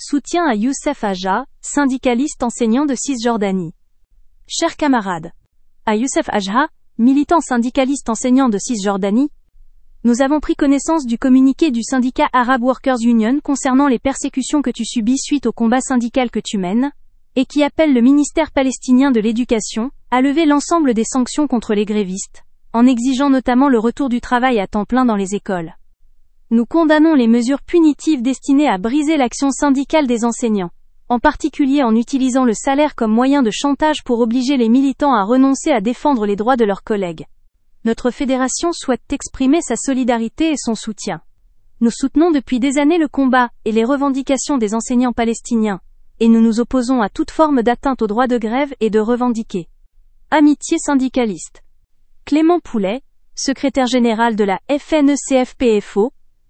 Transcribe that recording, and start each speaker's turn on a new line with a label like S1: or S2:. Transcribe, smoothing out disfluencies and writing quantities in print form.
S1: Soutien à Youssef Hadja, syndicaliste enseignant de Cisjordanie. Chers camarades, à Youssef Hadja, militant syndicaliste enseignant de Cisjordanie, nous avons pris connaissance du communiqué du syndicat Arab Workers Union concernant les persécutions que tu subis suite au combat syndical que tu mènes, et qui appelle le ministère palestinien de l'Éducation à lever l'ensemble des sanctions contre les grévistes, en exigeant notamment le retour du travail à temps plein dans les écoles. Nous condamnons les mesures punitives destinées à briser l'action syndicale des enseignants, en particulier en utilisant le salaire comme moyen de chantage pour obliger les militants à renoncer à défendre les droits de leurs collègues. Notre fédération souhaite exprimer sa solidarité et son soutien. Nous soutenons depuis des années le combat et les revendications des enseignants palestiniens, et nous nous opposons à toute forme d'atteinte au droit de grève et de revendiquer. Amitié syndicaliste. Clément Poulet, secrétaire général de la FNECFPFO,